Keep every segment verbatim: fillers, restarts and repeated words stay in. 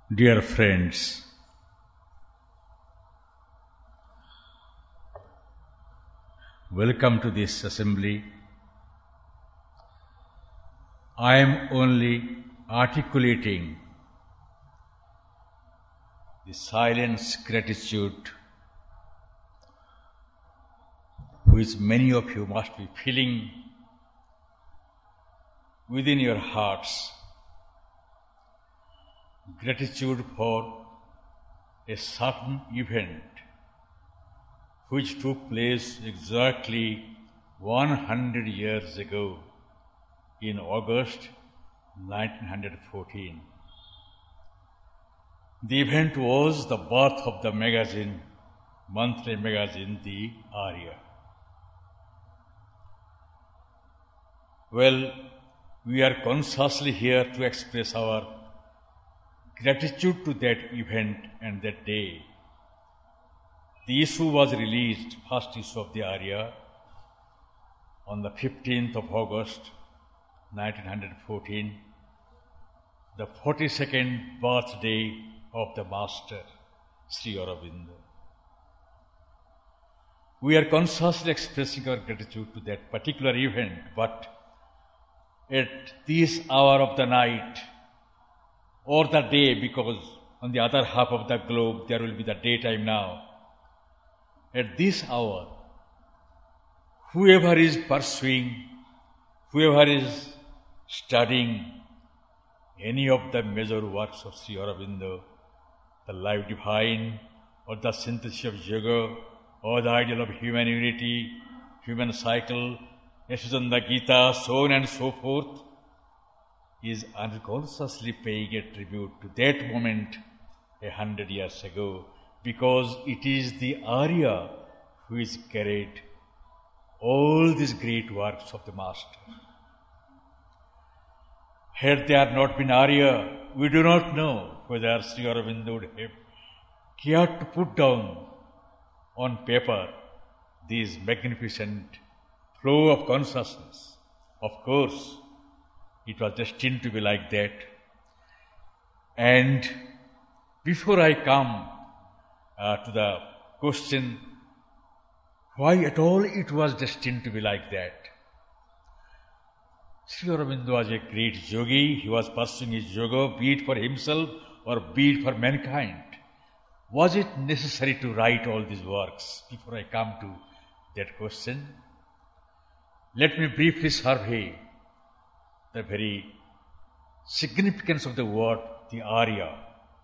Dear friends, welcome to this assembly. I am only articulating the silent gratitude which many of you must be feeling within your hearts. Gratitude for a certain event which took place exactly one hundred years ago in August nineteen fourteen. The event was the birth of the magazine, monthly magazine, the Arya. Well, we are consciously here to express our gratitude to that event and that day. The issue was released, first issue of the Arya, on the fifteenth of August nineteen fourteen, the forty-second birthday of the Master, Sri Aurobindo. We are consciously expressing our gratitude to that particular event, but at this hour of the night, or the day, because on the other half of the globe there will be the daytime now. At this hour, whoever is pursuing, whoever is studying any of the major works of Sri Aurobindo, the Life Divine, or the Synthesis of Yoga, or the ideal of human unity, human cycle, Yashasanda Gita, so on and so forth, is unconsciously paying a tribute to that moment a hundred years ago, because it is the Arya who is carried all these great works of the Master. Had there not been Arya, we do not know whether Sri Aurobindo would have cared to put down on paper this magnificent flow of consciousness. Of course, it was destined to be like that. And before I come uh, to the question, why at all it was destined to be like that? Sri Aurobindo was a great yogi. He was pursuing his yoga, be it for himself or be it for mankind. Was it necessary to write all these works? Before I come to that question, let me briefly survey the very significance of the word, the Arya.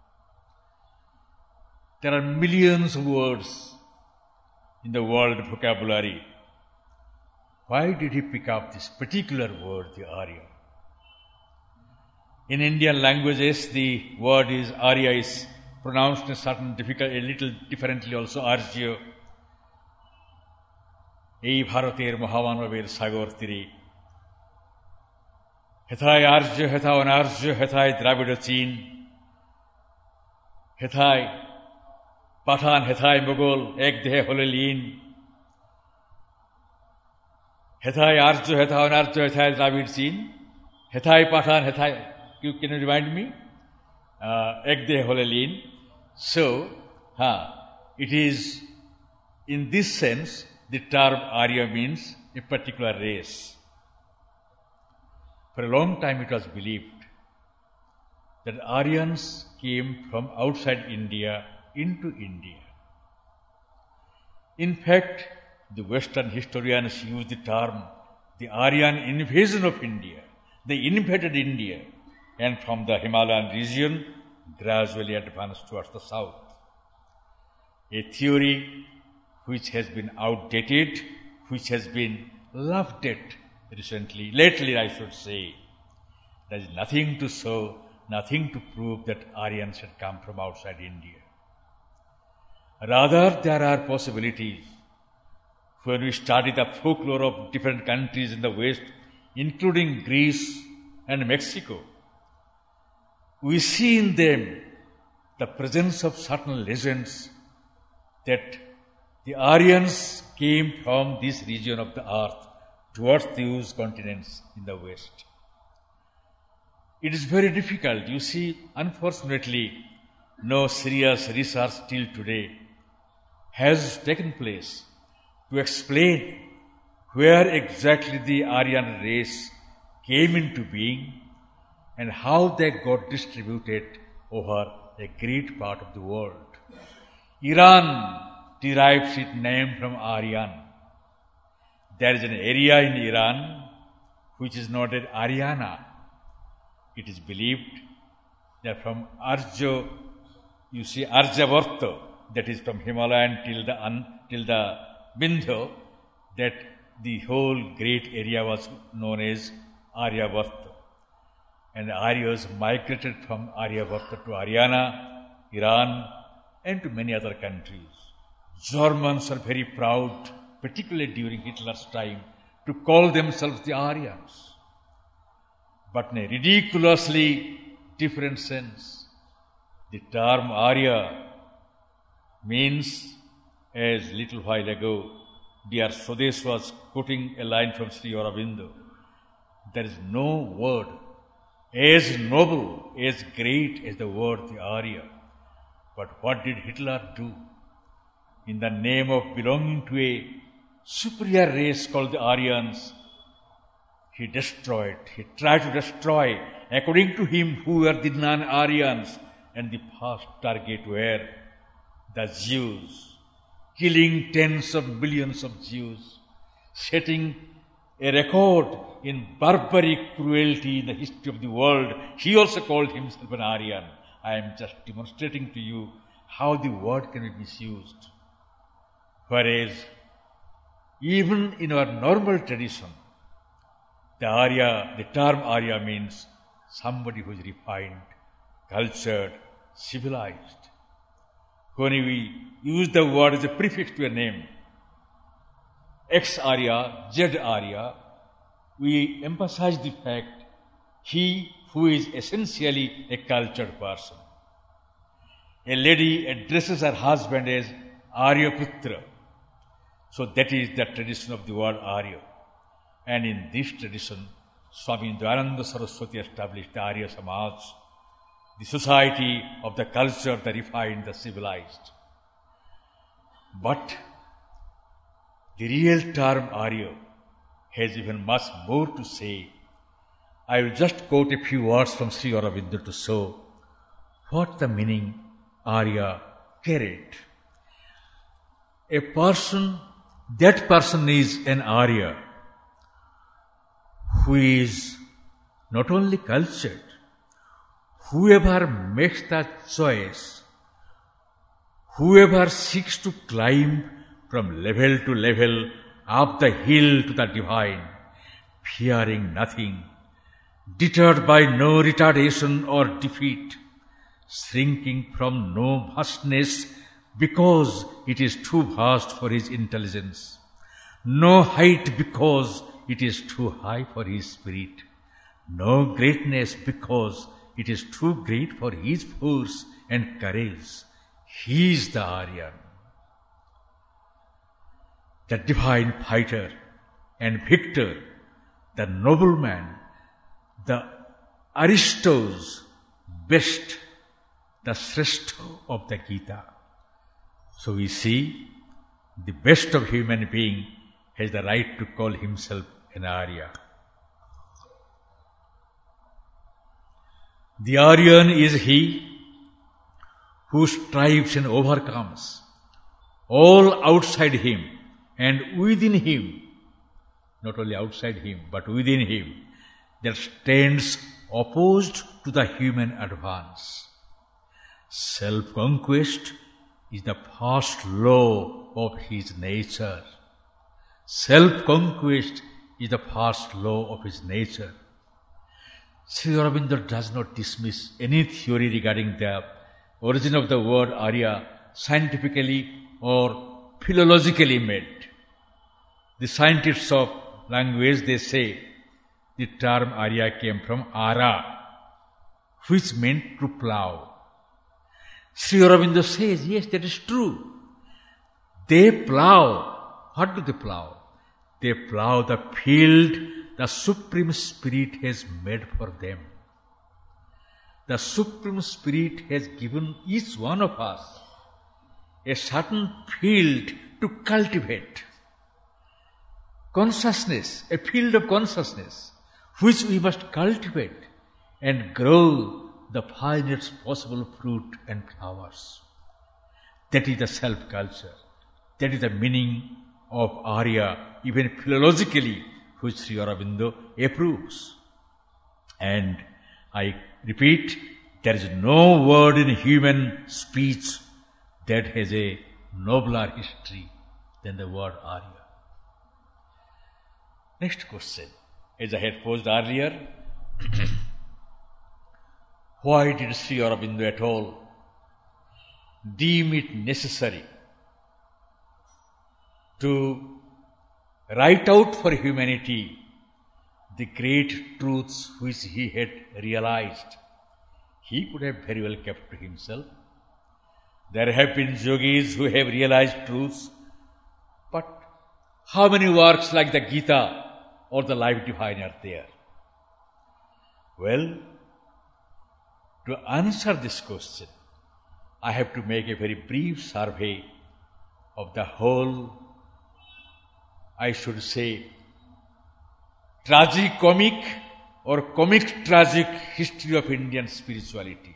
There are millions of words in the world vocabulary. Why did he pick up this particular word, the Arya? In Indian languages, the word is Arya is pronounced in a certain difficult, a little differently also, Arya. Ei Bharater Mahamanvaber Sagor Tiri. Hetai Arya, Hetai Anarya, Hetai Dravido Chin. Hetai Pathan, Hetai Mughal, Ek Dehe Holelin. Hetai Arya, Hetai Anarya, Hetai Dravid Chin. Hetai Pathan, Hetai, you can you remind me? Ek Dehe Holelin. So, huh, it is in this sense, the term Arya means a particular race. For a long time it was believed that Aryans came from outside India into India. In fact, the Western historians use the term the Aryan invasion of India. They invaded India and from the Himalayan region gradually advanced towards the south. A theory which has been outdated, which has been laughed at recently, lately I should say. There is nothing to show, nothing to prove that Aryans had come from outside India. Rather, there are possibilities. When we study the folklore of different countries in the West, including Greece and Mexico, we see in them the presence of certain legends that the Aryans came from this region of the earth towards those continents in the West. It is very difficult. You see, unfortunately, no serious research till today has taken place to explain where exactly the Aryan race came into being and how they got distributed over a great part of the world. Iran derives its name from Aryan. There is an area in Iran which is known as Aryana. It is believed that from Arjo, you see Arjavarta, that is from Himalayan till the un, till the Vindhya, that the whole great area was known as Aryavarta. And the Aryas migrated from Aryavarta to Aryana, Iran, and to many other countries. Germans are very proud, particularly during Hitler's time, to call themselves the Aryans. But in a ridiculously different sense. The term Arya means, as little while ago, dear Swadesh was quoting a line from Sri Aurobindo, there is no word as noble, as great as the word the Arya. But what did Hitler do? In the name of belonging to a superior race called the Aryans, he destroyed, he tried to destroy, according to him, who were the non-Aryans, and the first target were the Jews, killing tens of millions of Jews, setting a record in barbaric cruelty in the history of the world. He also called himself an Aryan. I am just demonstrating to you how the word can be misused. Whereas, even in our normal tradition, the Arya, the term Arya means somebody who is refined, cultured, civilized. When we use the word as a prefix to a name, X-Arya, Z-Arya, we emphasize the fact he who is essentially a cultured person. A lady addresses her husband as Aryaputra. So that is the tradition of the word Arya. And in this tradition, Swami Dayananda Saraswati established the Arya Samaj, the society of the culture, the refined, the civilized. But the real term Arya has even much more to say. I will just quote a few words from Sri Aurobindo to show what the meaning Arya carried. A person, that person is an Arya who is not only cultured, whoever makes that choice, whoever seeks to climb from level to level, up the hill to the divine, fearing nothing, deterred by no retardation or defeat, shrinking from no vastness because it is too vast for his intelligence, no height because it is too high for his spirit, no greatness because it is too great for his force and courage. He is the Aryan, the divine fighter and victor, the nobleman, the aristos, best, the shrestha of the Gita. So we see the best of human being has the right to call himself an Arya. The Aryan is he who strives and overcomes all outside him and within him, not only outside him but within him, that stands opposed to the human advance. Self-conquest is the first law of his nature. Self-conquest is the first law of his nature. Sri Aurobindo does not dismiss any theory regarding the origin of the word Arya scientifically or philologically made. The scientists of language, they say the term Arya came from Ara, which meant to plough. Sri Aurobindo says, yes, that is true. They plough. What do they plough? They plough the field the Supreme Spirit has made for them. the Supreme Spirit has given each one of us a certain field to cultivate. Consciousness, a field of consciousness, which we must cultivate and grow the finest possible fruit and flowers. That is the self-culture. That is the meaning of Arya, even philologically, which Sri Aurobindo approves. And I repeat, there is no word in human speech that has a nobler history than the word Arya. Next question. As I had posed earlier, why did Sri Aurobindo at all deem it necessary to write out for humanity the great truths which he had realized? He could have very well kept to himself. There have been yogis who have realized truths, but how many works like the Gita or the Life Divine are there? Well, to answer this question, I have to make a very brief survey of the whole, I should say, tragicomic or comic-tragic history of Indian spirituality.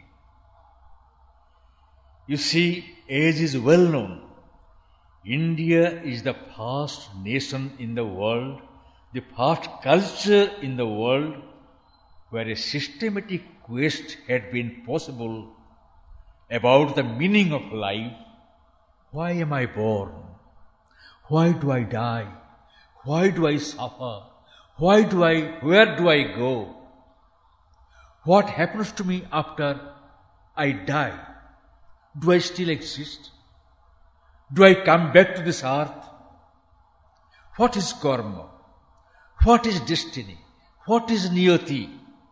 You see, as is well known, India is the first nation in the world, the first culture in the world where a systematic quest had been possible about the meaning of life. Why am I born? Why do I die? Why do I suffer? Why do I, where do I go? What happens to me after I die? Do I still exist? Do I come back to this earth? What is karma? What is destiny? What is niyati?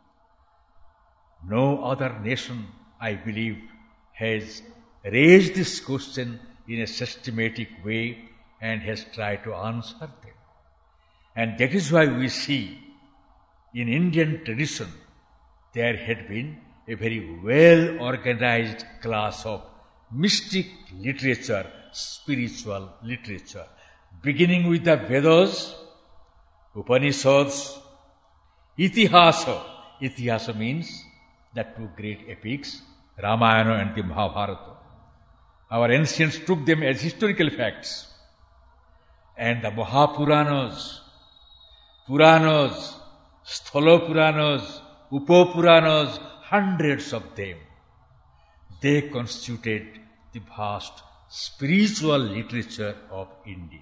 No other nation, I believe, has raised this question in a systematic way and has tried to answer them. And that is why we see in Indian tradition there had been a very well organized class of mystic literature, spiritual literature, beginning with the Vedas, Upanishads, Itihasa. Itihasa means the two great epics, Ramayana and the Mahabharata. Our ancients took them as historical facts. And the Mahapuranas, Puranas, Sthalapuranas, Upapuranas, hundreds of them, they constituted the vast spiritual literature of India.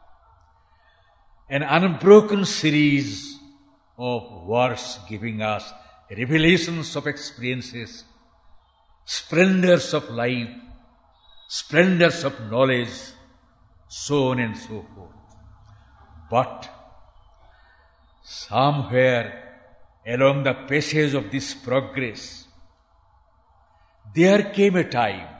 An unbroken series of works giving us revelations of experiences, splendors of life, splendors of knowledge, so on and so forth. But somewhere along the passage of this progress, there came a time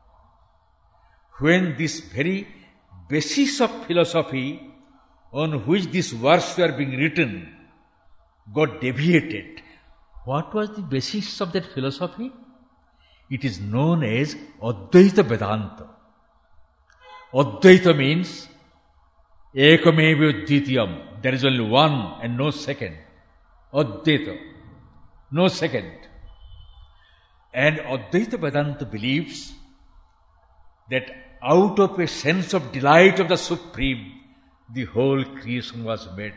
when this very basis of philosophy on which these works were being written got deviated. What was the basis of that philosophy? It is known as Advaita Vedanta. Advaita means Ekameva Dvitiyam. There is only one and no second. Advaita. No second. And Advaita Vedanta believes that out of a sense of delight of the Supreme, the whole creation was made.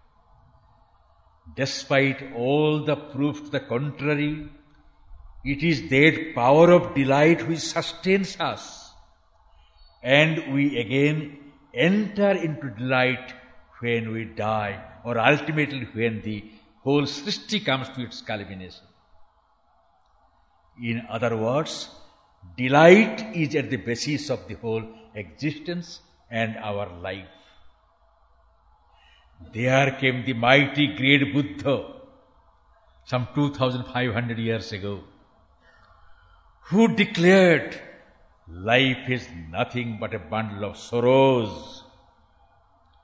Despite all the proofs to the contrary, it is that power of delight which sustains us. And we again enter into delight when we die, or ultimately when the whole Srishti comes to its culmination. In other words, delight is at the basis of the whole existence and our life. There came the mighty great Buddha, some two thousand five hundred years ago, who declared life is nothing but a bundle of sorrows.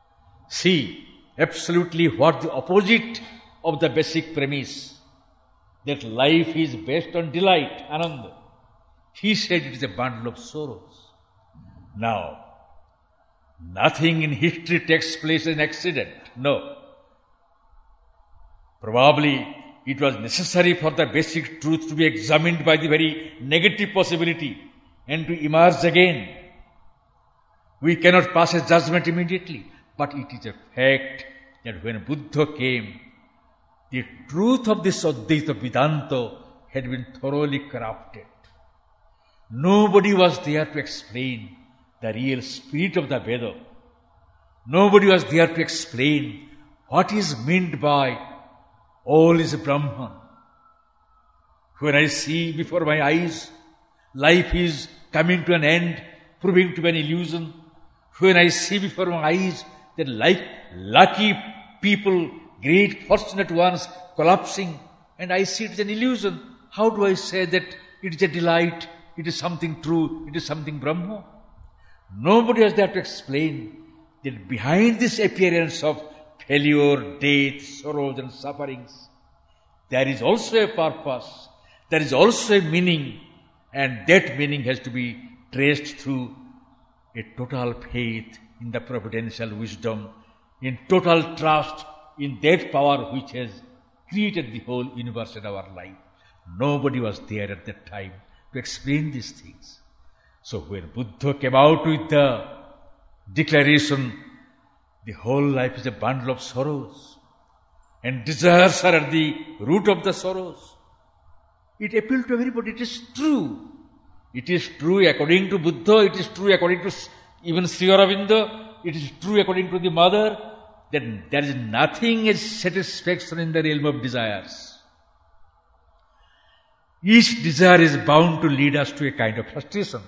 See, absolutely what the opposite of the basic premise. that life is based on delight, ananda. He said it is a bundle of sorrows. Now, nothing in history takes place as an accident. No. Probably it was necessary for the basic truth to be examined by the very negative possibility and to emerge again. We cannot pass a judgment immediately, but it is a fact that when Buddha came, the truth of this Advaita Vedanta had been thoroughly corrupted. Nobody was there to explain the real spirit of the Veda. Nobody was there to explain what is meant by all is Brahman. When I see before my eyes life is coming to an end, proving to be an illusion, when I see before my eyes that like lucky people, great fortunate ones collapsing, and I see it as an illusion, how do I say that it is a delight, it is something true, it is something Brahma? Nobody has there to explain that behind this appearance of failure, death, sorrows and sufferings, there is also a purpose, there is also a meaning, and that meaning has to be traced through a total faith in the providential wisdom, in total trust in that power which has created the whole universe and our life. Nobody was there at that time to explain these things. So when Buddha came out with the declaration, the whole life is a bundle of sorrows, and desires are at the root of the sorrows, it appealed to everybody. It is true. It is true according to Buddha, it is true according to even Sri Aurobindo, it is true according to the mother, that there is nothing as satisfaction in the realm of desires. Each desire is bound to lead us to a kind of frustration.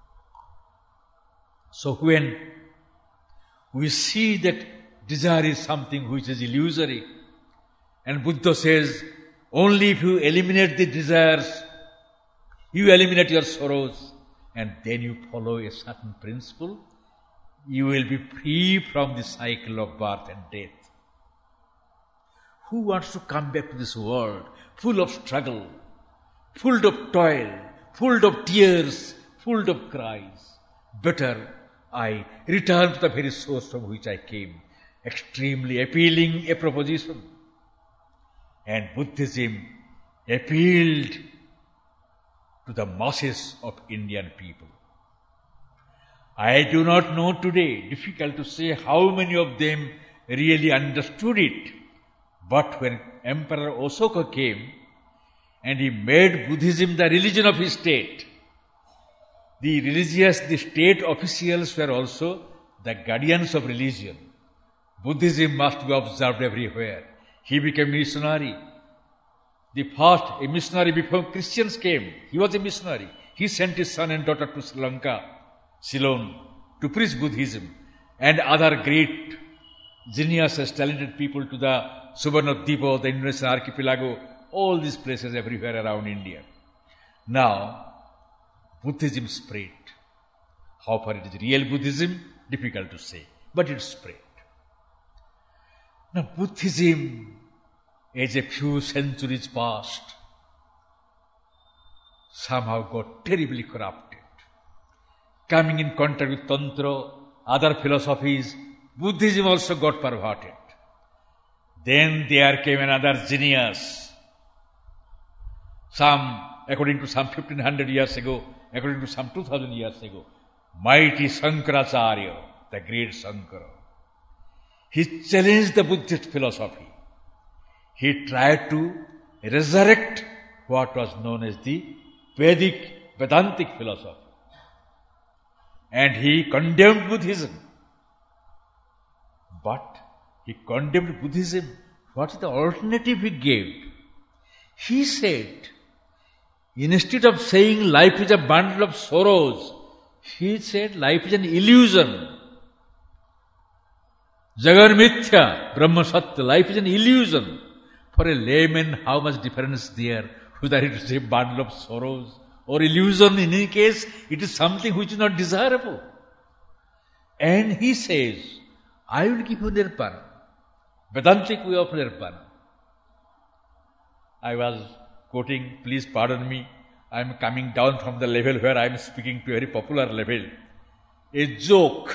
So when we see that desire is something which is illusory, and Buddha says, only if you eliminate the desires, you eliminate your sorrows, and then you follow a certain principle, you will be free from the cycle of birth and death. Who wants to come back to this world full of struggle, full of toil, full of tears, full of cries? Better I return to the very source from which I came. Extremely appealing a proposition. And Buddhism appealed to the masses of Indian people. I do not know today, difficult to say how many of them really understood it. But when Emperor Asoka came and he made Buddhism the religion of his state, the religious, the state officials were also the guardians of religion. Buddhism must be observed everywhere. He became missionary. The first, a missionary before Christians came, he was a missionary. He sent his son and daughter to Sri Lanka, Ceylon, to preach Buddhism, and other great geniuses, talented people to the Suvarnadvipa, the Indonesian archipelago, all these places everywhere around India. Now, Buddhism spread. How far it is real Buddhism? Difficult to say, but it spread. Now, Buddhism, as a few centuries past, somehow got terribly corrupted. Coming in contact with Tantra, other philosophies, Buddhism also got perverted. Then there came another genius. Some, according to some fifteen hundred years ago, according to some two thousand years ago, mighty Sankaracharya, the great Sankara. He challenged the Buddhist philosophy. He tried to resurrect what was known as the Vedic Vedantic philosophy. And he condemned Buddhism. But he condemned Buddhism. What is the alternative he gave? He said, instead of saying life is a bundle of sorrows, he said life is an illusion. Jagar Mithya, Brahma Satya, life is an illusion. For a layman, how much difference there, whether it is a bundle of sorrows or illusion. In any case, it is something which is not desirable. And he says, I will give you nirvana, Vedantic way of nirvana. I was quoting, please pardon me, I am coming down from the level where I am speaking to a very popular level, a joke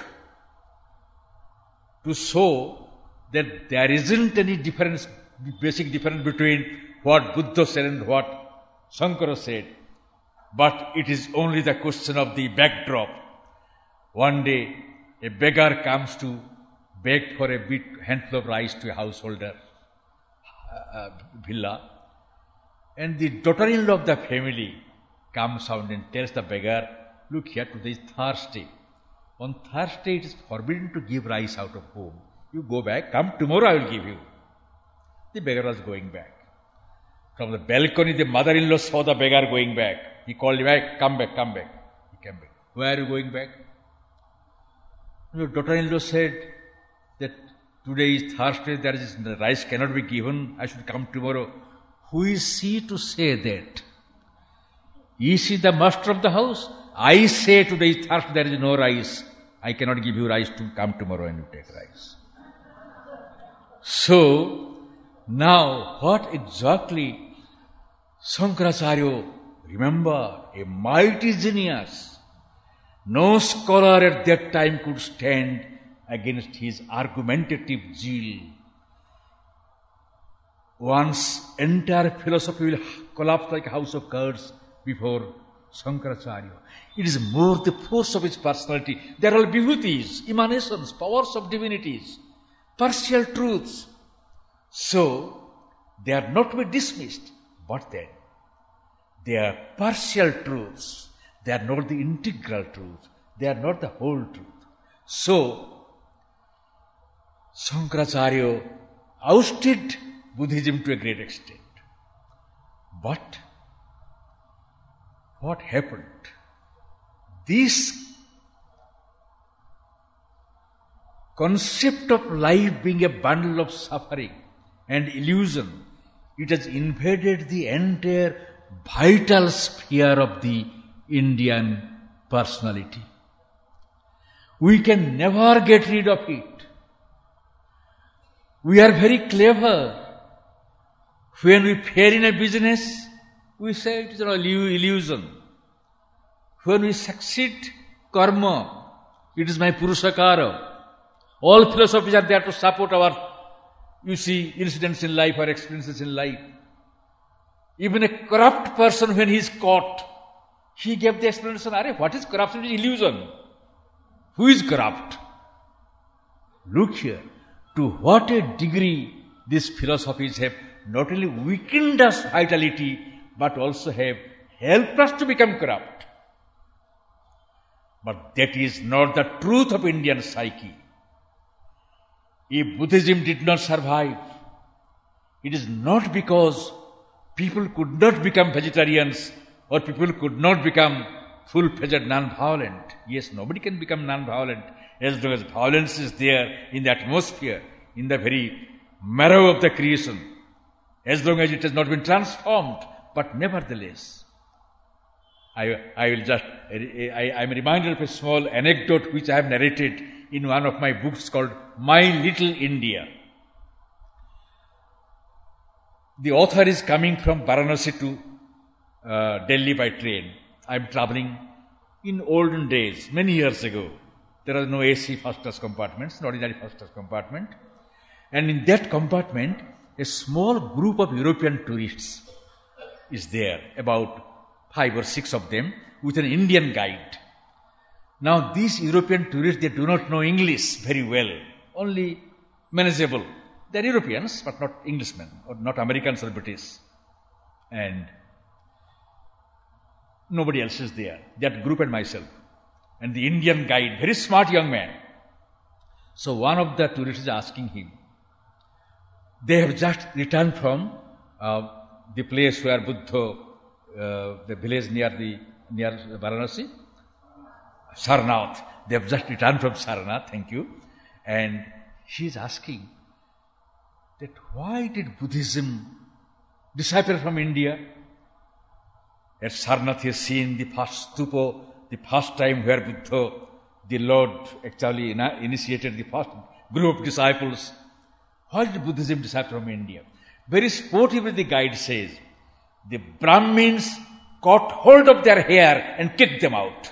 to show that there isn't any difference, basic difference between what Buddha said and what Shankara said, but it is only the question of the backdrop. One day, a beggar comes to beg for a bit handful of rice to a householder uh, uh, villa, and the daughter-in-law of the family comes out and tells the beggar, look here, today is Thursday. On Thursday it is forbidden to give rice out of home. You go back, come tomorrow I will give you. The beggar was going back. From the balcony the mother-in-law saw the beggar going back. He called him back, come back, come back. He came back. Where are you going back? The daughter-in-law said that today is Thursday, there is the rice cannot be given, I should come tomorrow. Who is she to say that? Is she the master of the house? I say today is Thursday, there is no rice. I cannot give you rice to come tomorrow and you take rice. So, now what exactly Shankaracharya, remember, a mighty genius. No scholar at that time could stand against his argumentative zeal. One's entire philosophy will collapse like a house of cards before Shankaracharya. It is more the force of his personality. There are vibhutis, emanations, powers of divinities, partial truths. So, they are not to be dismissed, but then they are partial truths. They are not the integral truth. They are not the whole truth. So, Shankaracharya ousted Buddhism to a great extent. But what happened? This concept of life being a bundle of suffering and illusion, it has invaded the entire vital sphere of the Indian personality. We can never get rid of it. We are very clever. When we fail in a business, we say it is an illusion. When we succeed, karma, it is my purushakara. All philosophies are there to support our, you see, incidents in life or experiences in life. Even a corrupt person, when he is caught, he gave the explanation, Arey, what is corruption? It is illusion. Who is corrupt? Look here, to what a degree these philosophies have not only weakened us vitality, but also have helped us to become corrupt. But that is not the truth of Indian psyche. If Buddhism did not survive, it is not because people could not become vegetarians or people could not become full-fledged non-violent. Yes, nobody can become non-violent as long as violence is there in the atmosphere, in the very marrow of the creation, as long as it has not been transformed. But nevertheless, I, I will just, I, I am reminded of a small anecdote which I have narrated in one of my books called My Little India. The author is coming from Varanasi to uh, Delhi by train. I am traveling in olden days, many years ago. There are no A C first class compartments, not ordinary first class compartment. And in that compartment, a small group of European tourists is there, about five or six of them, with an Indian guide. Now these European tourists, they do not know English very well, only manageable. They are Europeans, but not Englishmen, or not Americans or British. And nobody else is there, that group and myself. And the Indian guide, very smart young man. So one of the tourists is asking him, they have just returned from uh, the place where Buddha, uh, the village near the near Varanasi, Sarnath. They have just returned from Sarnath, thank you. And he is asking that why did Buddhism disappear from India? At Sarnath he has seen the first stupa, the first time where Buddha, the Lord, actually initiated the first group of disciples. Why did Buddhism disappear from India? Very sportively the guide says the Brahmins caught hold of their hair and kicked them out.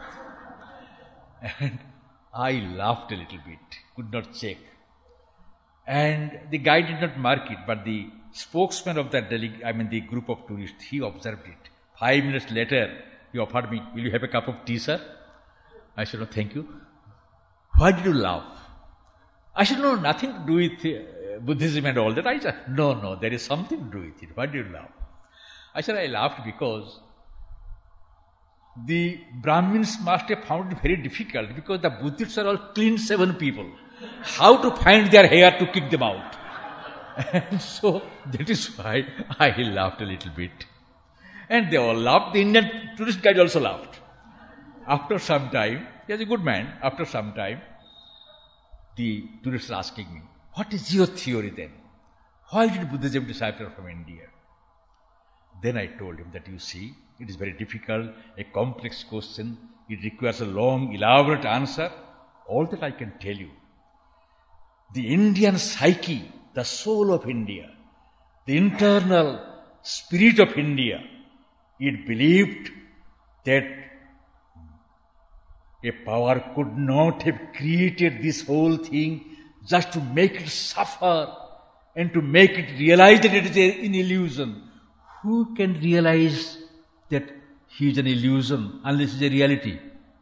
And I laughed a little bit, could not check. And the guy did not mark it, but the spokesman of that dele- I mean the group of tourists, he observed it. Five minutes later, he offered me, "Will you have a cup of tea, sir?" I said, "No, thank you." "Why did you laugh?" I said, "No, nothing to do with uh, Buddhism and all that." I said, "No, no, there is something to do with it. Why did you laugh?" I said, "I laughed because the Brahmins must have found it very difficult because the Buddhists are all clean-shaven people. How to find their hair to kick them out?" And so that is why I laughed a little bit. And they all laughed. The Indian tourist guide also laughed. After some time, he was a good man. After some time, the tourists are asking me, "What is your theory then? Why did Buddhism disappear from India?" Then I told him that, you see, it is very difficult, a complex question. It requires a long, elaborate answer. All that I can tell you. The Indian psyche, the soul of India, the internal spirit of India, it believed that a power could not have created this whole thing just to make it suffer and to make it realize that it is an illusion. Who can realize that he is an illusion unless it is a reality?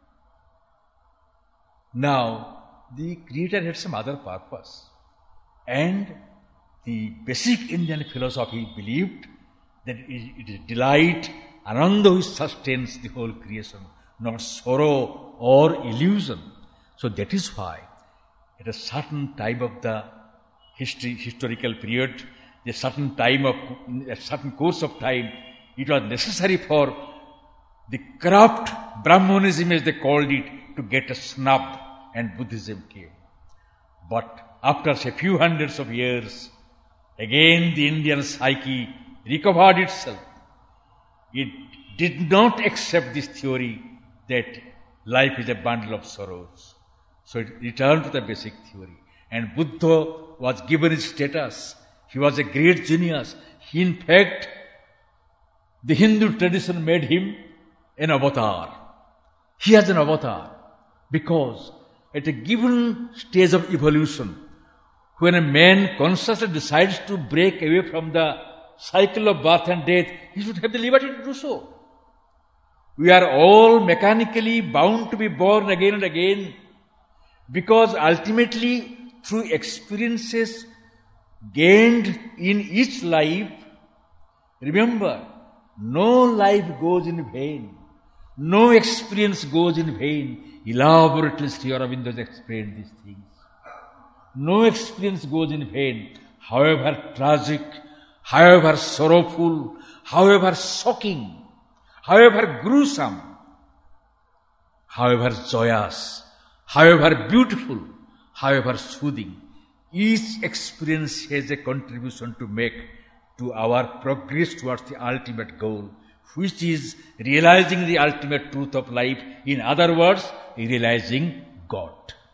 Now, the Creator had some other purpose. And the basic Indian philosophy believed that it is delight, ananda which sustains the whole creation, not sorrow or illusion. So that is why at a certain time of the history, historical period, a certain time of, a certain course of time, it was necessary for the corrupt Brahmanism, as they called it, to get a snub, and Buddhism came. But after a few hundreds of years, again the Indian psyche recovered itself. It did not accept this theory that life is a bundle of sorrows. So it returned to the basic theory. And Buddha was given his status. He was a great genius. He, in fact, the Hindu tradition made him an avatar. He has an avatar because at a given stage of evolution, when a man consciously decides to break away from the cycle of birth and death, he should have the liberty to do so. We are all mechanically bound to be born again and again because ultimately through experiences gained in each life, remember, no life goes in vain. No experience goes in vain. Elaborately, Sri Aurobindo has explained these things. No experience goes in vain, however tragic, however sorrowful, however shocking, however gruesome, however joyous, however beautiful, however soothing. Each experience has a contribution to make to our progress towards the ultimate goal, which is realizing the ultimate truth of life. In other words, realizing God.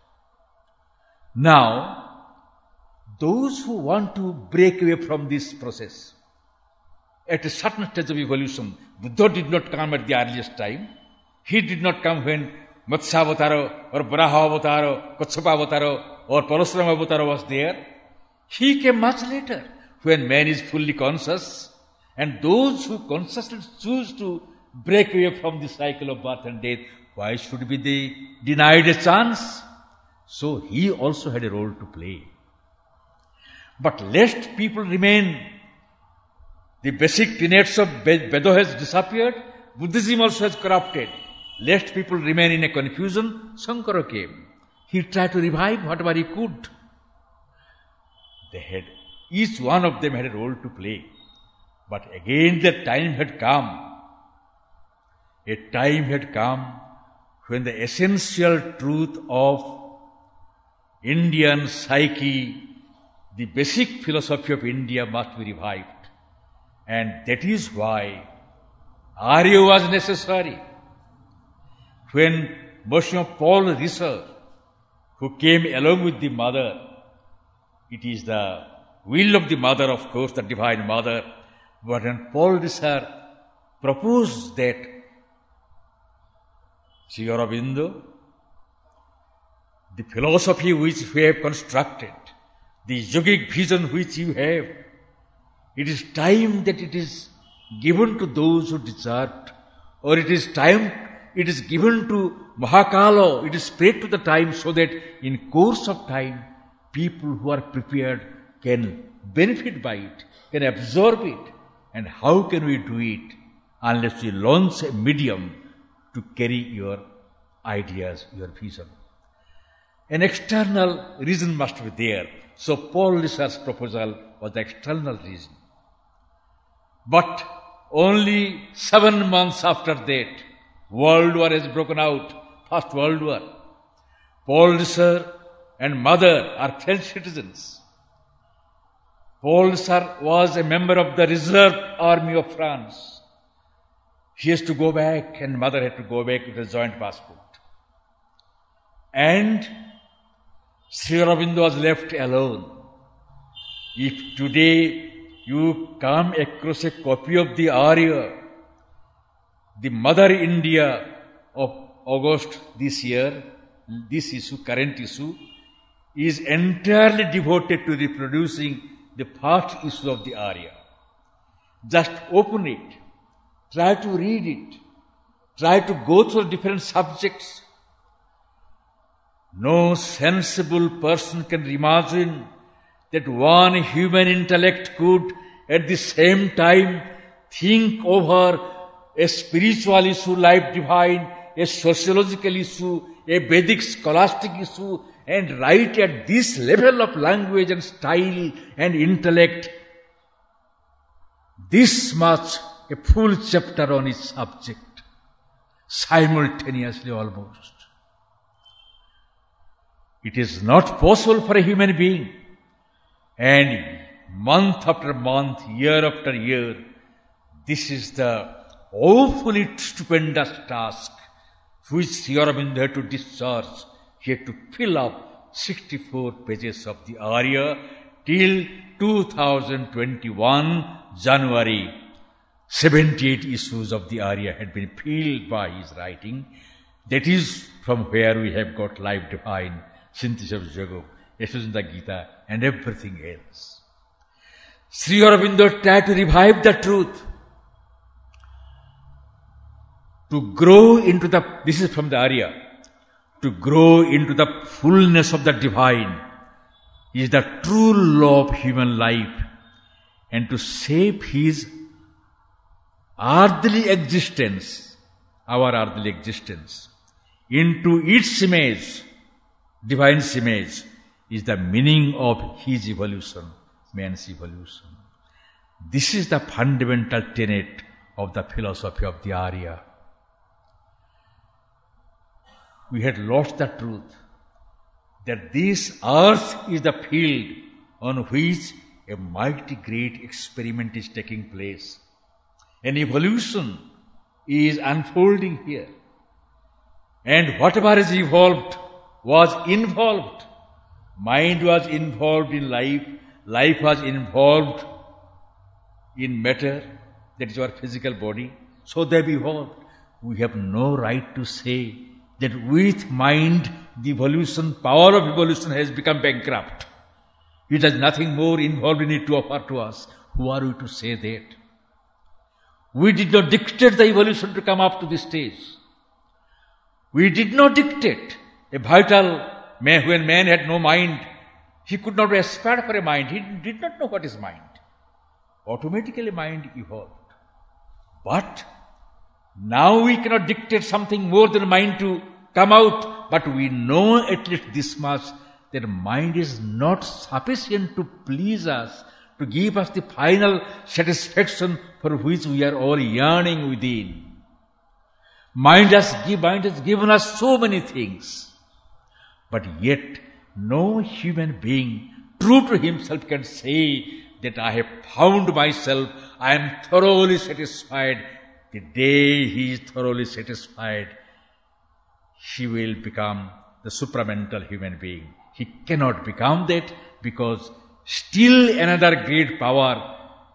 Now, those who want to break away from this process, at a certain stage of evolution, Buddha did not come at the earliest time. He did not come when Matsya Avatara or Varaha Avatara, Katsapa Avatara or Parashrama Avatara was there. He came much later, when man is fully conscious, and those who consciously choose to break away from the cycle of birth and death, why should be they denied a chance? So he also had a role to play. But lest people remain, the basic tenets of Veda has disappeared, Buddhism also has corrupted. Lest people remain in a confusion, Shankara came. He tried to revive whatever he could. They had, each one of them had a role to play. But again the time had come. A time had come when the essential truth of Indian psyche, the basic philosophy of India must be revived. And that is why Arya was necessary. When Monsieur Paul Ricoeur, who came along with the mother, it is the will of the mother, of course, the Divine Mother, But when Paul Dessart proposed that, Sri Aurobindo, the philosophy which we have constructed, the yogic vision which you have, it is time that it is given to those who deserve, or it is time, it is given to Mahakala, it is spread to the time so that in course of time, people who are prepared can benefit by it, can absorb it. And how can we do it unless we launch a medium to carry your ideas, your vision? An external reason must be there. So Paul Dessart's proposal was the external reason. But only seven months after that, World War has broken out, First World War. Paul Dessart and mother are French citizens. Paul Dessart was a member of the Reserve Army of France. He has to go back, and mother had to go back with a joint passport. And Sri Aurobindo was left alone. If today you come across a copy of the Arya, the Mother India of August this year, this issue, current issue, is entirely devoted to reproducing the first issue of the Arya. Just open it, try to read it, try to go through different subjects. No sensible person can imagine that one human intellect could at the same time think over a spiritual issue, life divine, a sociological issue, a Vedic scholastic issue, and write at this level of language and style and intellect this much, a full chapter on each subject, simultaneously almost. It is not possible for a human being. And month after month, year after year, this is the awfully stupendous task which Sri Aurobindo had to discharge. He had to fill up sixty-four pages of the Arya till two thousand twenty-one, January. seventy-eight issues of the Arya had been filled by his writing. That is from where we have got Life Divine, Synthesis of Yoga, Yasodhara Gita, and everything else. Sri Aurobindo tried to revive the truth, to grow into the, this is from the Arya, to grow into the fullness of the divine is the true law of human life, and to shape his earthly existence, our earthly existence, into its image, divine's image, is the meaning of his evolution, man's evolution. This is the fundamental tenet of the philosophy of the Arya. We had lost the truth that this earth is the field on which a mighty great experiment is taking place. An evolution is unfolding here. And whatever is evolved was involved. Mind was involved in life. Life was involved in matter, that is our physical body. So they have evolved. We have no right to say that with mind, the evolution, power of evolution has become bankrupt. It has nothing more involved in it to offer to us. Who are we to say that? We did not dictate the evolution to come up to this stage. We did not dictate. A vital man, when man had no mind, he could not aspire for a mind. He did not know what is mind. Automatically mind evolved. But now we cannot dictate something more than mind to come out, but we know at least this much, that mind is not sufficient to please us, to give us the final satisfaction for which we are all yearning within. Mind has, mind has given us so many things, but yet no human being true to himself can say that I have found myself, I am thoroughly satisfied. The day he is thoroughly satisfied, he will become the supramental human being. He cannot become that, because still another great power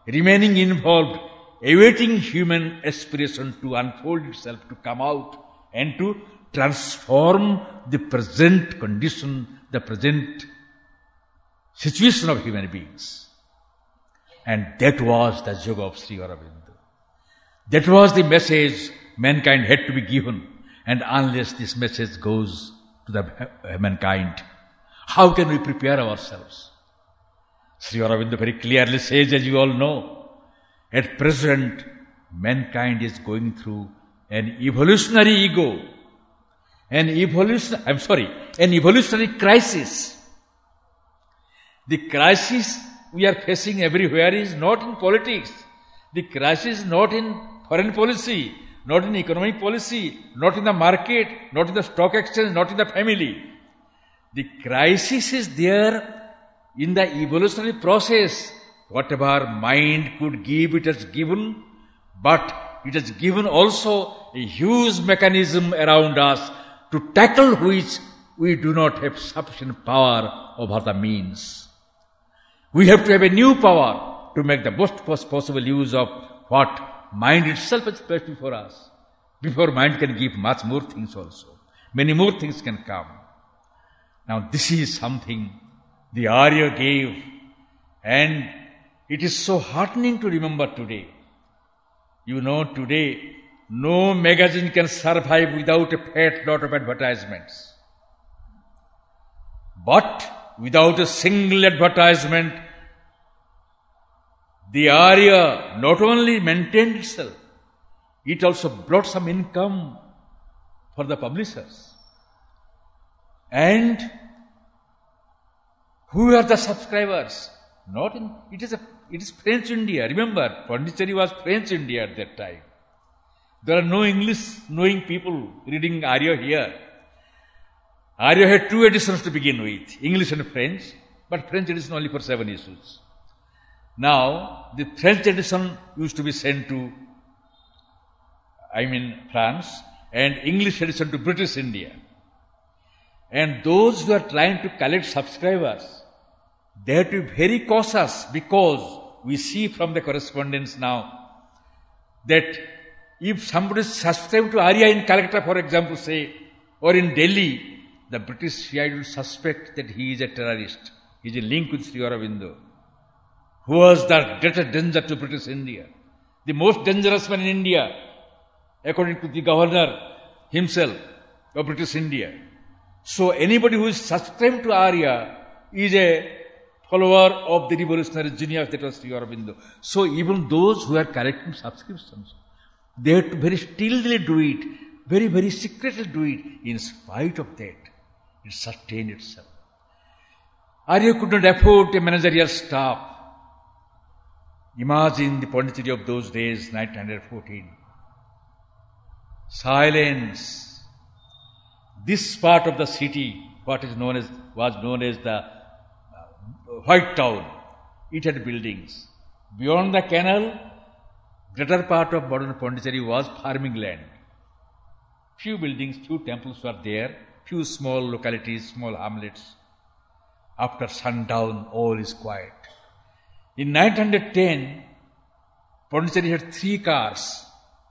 remaining involved, awaiting human aspiration to unfold itself, to come out and to transform the present condition, the present situation of human beings. And that was the yoga of Sri Aurobindo. That was the message mankind had to be given. And unless this message goes to the mankind, how can we prepare ourselves? Sri Aurobindo very clearly says, as you all know, at present, mankind is going through an evolutionary ego, an evolution, I'm sorry, an evolutionary crisis. The crisis we are facing everywhere is not in politics. The crisis is not in foreign policy, not in economic policy, not in the market, not in the stock exchange, not in the family. The crisis is there in the evolutionary process. Whatever mind could give, it has given, but it has given also a huge mechanism around us to tackle which we do not have sufficient power over the means. We have to have a new power to make the most possible use of what mind itself has placed before us. Before mind can give much more things also. Many more things can come. Now this is something the Arya gave, and it is so heartening to remember today. You know, today, no magazine can survive without a fat lot of advertisements. But without a single advertisement, the Arya not only maintained itself, it also brought some income for the publishers. And who are the subscribers? Not in, it is a, it is French India. Remember, Pondicherry was French India at that time. There are no English knowing people reading Arya here. Arya had two editions to begin with, English and French, but French edition only for seven issues. Now, the French edition used to be sent to, I mean, France, and English edition to British India. And those who are trying to collect subscribers, they have to be very cautious, because we see from the correspondence now that if somebody is subscribed to Arya in Calcutta, for example, say, or in Delhi, the British C I D will suspect that he is a terrorist. He is a link with Sri Aurobindo. Who was the greatest danger to British India? The most dangerous man in India, according to the governor himself of British India. So anybody who is subscribed to Arya is a follower of the revolutionary genius that was Sri Aurobindo. So even those who are collecting subscriptions, they have to very stealthily do it, very, very secretly do it. In spite of that, it sustained itself. Arya could not afford a managerial staff. Imagine the Pondicherry of those days, nineteen fourteen. Silence. This part of the city, what is known as, was known as the uh, White Town, it had buildings. Beyond the canal, greater part of modern Pondicherry was farming land. Few buildings, few temples were there, few small localities, small hamlets. After sundown, all is quiet. In nineteen ten, Pondicherry had three cars.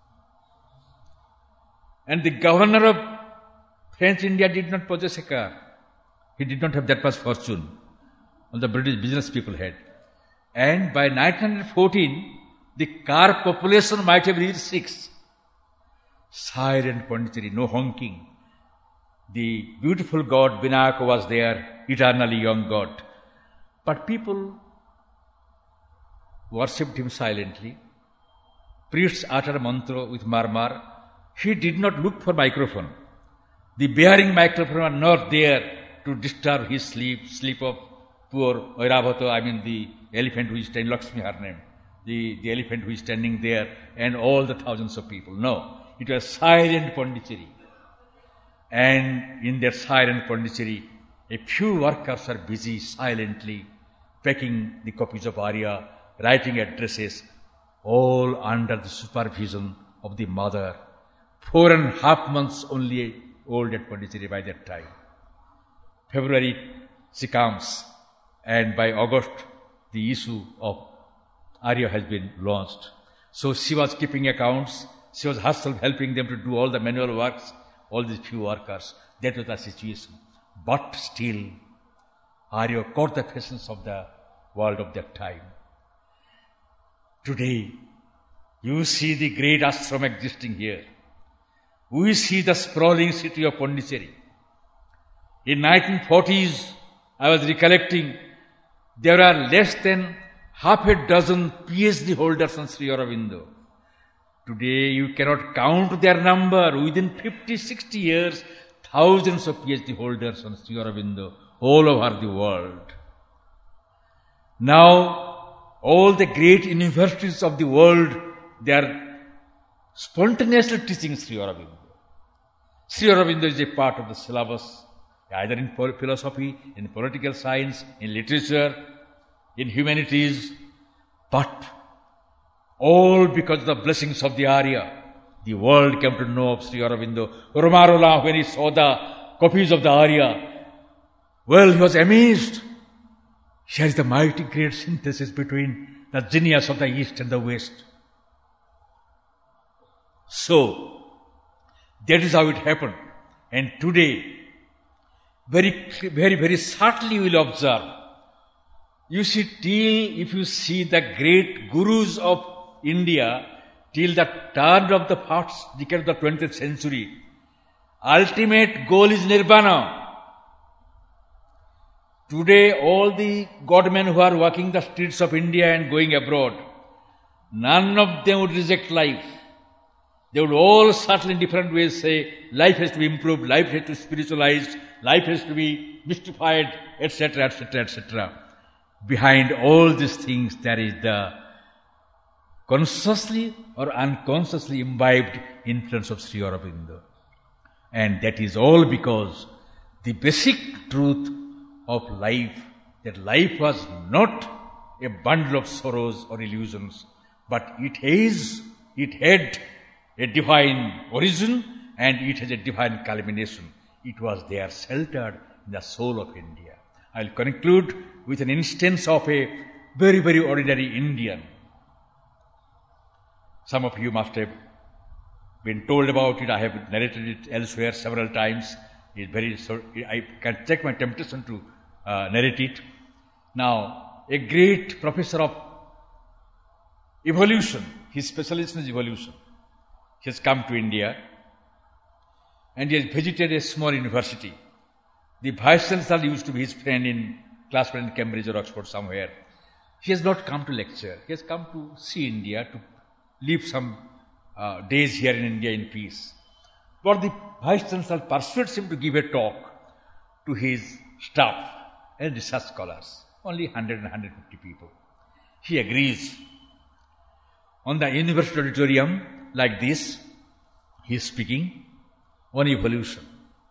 And the governor of French India did not possess a car. He did not have that much fortune. All the British business people had. And by nineteen fourteen, the car population might have reached six. Silent Pondicherry, no honking. The beautiful god Vinayaka was there, eternally young god. But people worshipped him silently. Priests uttered mantra with marmar. He did not look for microphone. The bearing microphone were not there to disturb his sleep, sleep of poor Airavato, I mean the elephant who is standing, Lakshmi her name, the, the elephant who is standing there, and all the thousands of people. No, it was silent Pondicherry. And in that silent Pondicherry, a few workers are busy silently packing the copies of Arya, writing addresses, all under the supervision of the mother. Four and a half months only old at Pondicherry by that time. February she comes, and by August the issue of Arya has been launched. So she was keeping accounts. She was herself helping them to do all the manual works, all these few workers. That was the situation. But still, Arya caught the patience of the world of that time. Today, you see the great ashram existing here. We see the sprawling city of Pondicherry. In nineteen forties, I was recollecting, there are less than half a dozen P H D holders on Sri Aurobindo. Today, you cannot count their number. Within fifty, sixty years, thousands of P H D holders on Sri Aurobindo all over the world. Now, all the great universities of the world, they are spontaneously teaching Sri Aurobindo. Sri Aurobindo is a part of the syllabus, either in philosophy, in political science, in literature, in humanities, but all because of the blessings of the Arya, the world came to know of Sri Aurobindo. Romarola, when he saw the copies of the Arya, well, he was amazed. Here is the mighty great synthesis between the genius of the East and the West. So, that is how it happened. And today, very, very, very subtly you will observe. You see, till if you see the great gurus of India, till the turn of the first decade of the twentieth century, ultimate goal is nirvana. Today, all the godmen who are walking the streets of India and going abroad, none of them would reject life. They would all subtly in different ways say, life has to be improved, life has to be spiritualized, life has to be mystified, et cetera, et cetera, et cetera. Behind all these things, there is the consciously or unconsciously imbibed influence of Sri Aurobindo. And that is all because the basic truth of life, that life was not a bundle of sorrows or illusions, but it is, it had a divine origin and it has a divine culmination. It was there sheltered in the soul of India. I'll conclude with an instance of a very, very ordinary Indian. Some of you must have been told about it. I have narrated it elsewhere several times. It's very, so I can take my temptation to uh, narrate it. Now, a great professor of evolution, his specialization is evolution. He has come to India and he has visited a small university. The vice chancellor used to be his friend in classmate in Cambridge or Oxford somewhere. He has not come to lecture. He has come to see India, to live some uh, days here in India in peace. But the vice chancellor persuades him to give a talk to his staff and research scholars, only one hundred and one hundred fifty people. He agrees. On the university auditorium, like this, he is speaking on evolution.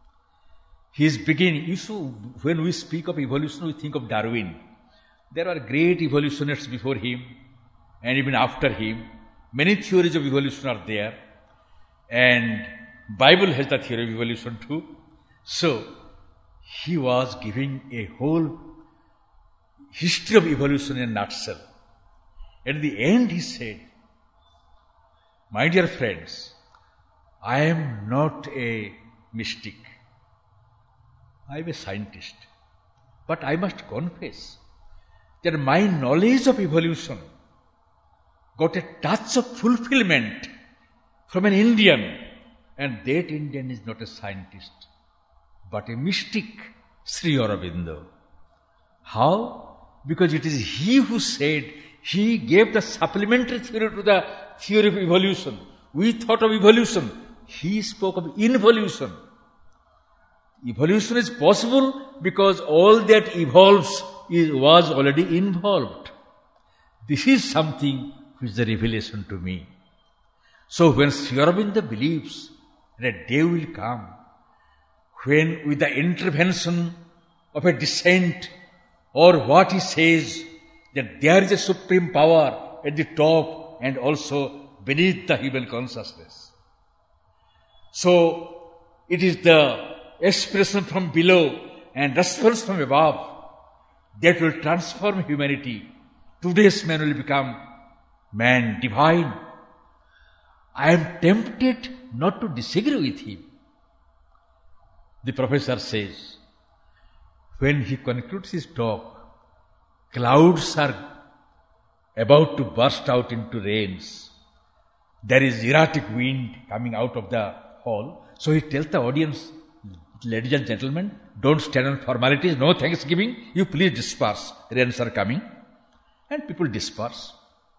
He is beginning. You see, when we speak of evolution, we think of Darwin. There are great evolutionists before him and even after him. Many theories of evolution are there. And Bible has the theory of evolution too. So, he was giving a whole history of evolution in a nutshell. At the end he said, my dear friends, I am not a mystic. I am a scientist. But I must confess that my knowledge of evolution got a touch of fulfillment from an Indian. And that Indian is not a scientist, but a mystic, Sri Aurobindo. How? Because it is he who said, he gave the supplementary theory to the theory of evolution. We thought of evolution. He spoke of involution. Evolution is possible because all that evolves is, was already involved. This is something which is a revelation to me. So when Sri Aurobindo believes that a day will come when with the intervention of a descent or what he says that there is a supreme power at the top and also beneath the human consciousness. So it is the expression from below and response from above that will transform humanity. Today's man will become man divine. I am tempted not to disagree with him. The professor says, when he concludes his talk, clouds are about to burst out into rains. There is erratic wind coming out of the hall. So he tells the audience, ladies and gentlemen, don't stand on formalities, no thanksgiving, you please disperse. Rains are coming. And people disperse.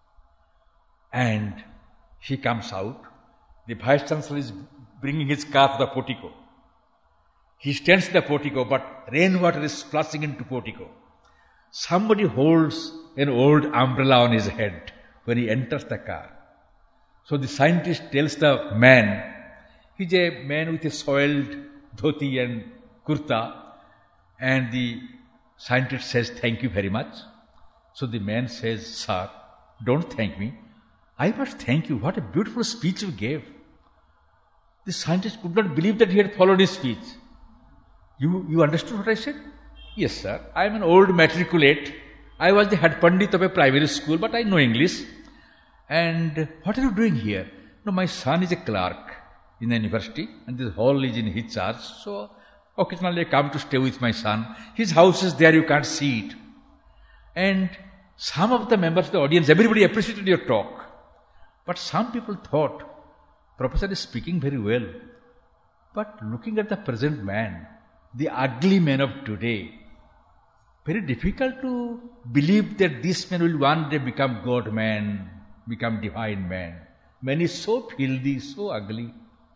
And he comes out. The Vice Chancellor is bringing his car to the portico. He stands in the portico, but rainwater is splashing into portico. Somebody holds an old umbrella on his head when he enters the car. So the scientist tells the man, he's a man with a soiled dhoti and kurta, and the scientist says, thank you very much. So the man says, sir, don't thank me. I must thank you. What a beautiful speech you gave. The scientist could not believe that he had followed his speech. You, you understood what I said? Yes, sir. I am an old matriculate. I was the head pandit of a primary school, but I know English. And what are you doing here? No, my son is a clerk in the university, and this hall is in his charge. So occasionally I come to stay with my son. His house is there, you can't see it. And some of the members of the audience, everybody appreciated your talk. But some people thought, Professor is speaking very well. But looking at the present man, the ugly man of today, very difficult to believe that this man will one day become God man, become divine man. Man is so filthy, so ugly.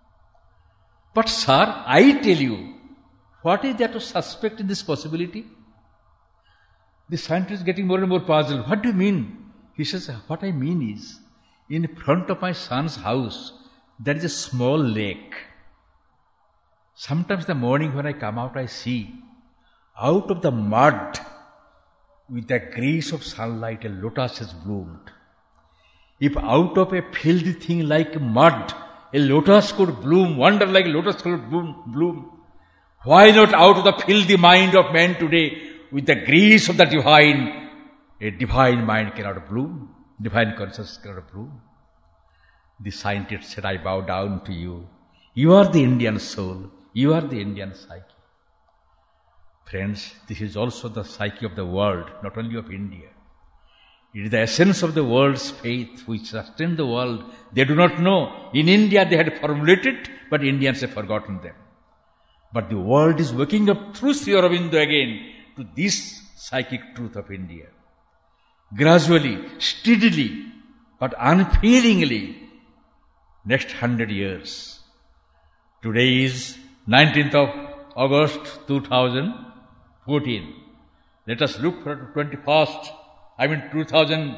But sir, I tell you, what is there to suspect in this possibility? The scientist is getting more and more puzzled. What do you mean? He says, what I mean is, in front of my son's house, there is a small lake. Sometimes in the morning when I come out, I see, out of the mud, with the grace of sunlight, a lotus has bloomed. If out of a filthy thing like mud, a lotus could bloom, wonder like a lotus could bloom, bloom, why not out of the filthy mind of man today, with the grace of the divine, a divine mind cannot bloom, divine consciousness cannot bloom. The scientist said, I bow down to you. You are the Indian soul. You are the Indian psyche. Friends, this is also the psyche of the world, not only of India. It is the essence of the world's faith which sustains the world. They do not know. In India they had formulated, but Indians have forgotten them. But the world is waking up through Sri Aurobindo again to this psychic truth of India. Gradually, steadily, but unfailingly, next hundred years. Today is nineteenth of August two thousand fourteen. Let us look for twenty-first, I mean two thousand,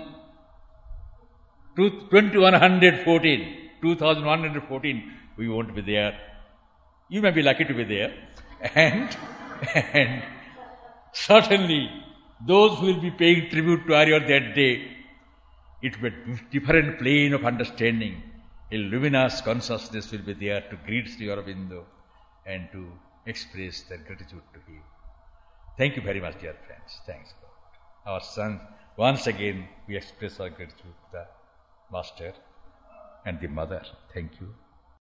twenty-one fourteen, two thousand one hundred fourteen, we won't be there. You may be lucky to be there. And, and certainly, those who will be paying tribute to Arya that day, it will be a different plane of understanding. A luminous consciousness will be there to greet Sri Aurobindo and to express their gratitude to him. Thank you very much, dear friends. Thanks, God. Our son, once again, we express our gratitude to the Master and the Mother. Thank you.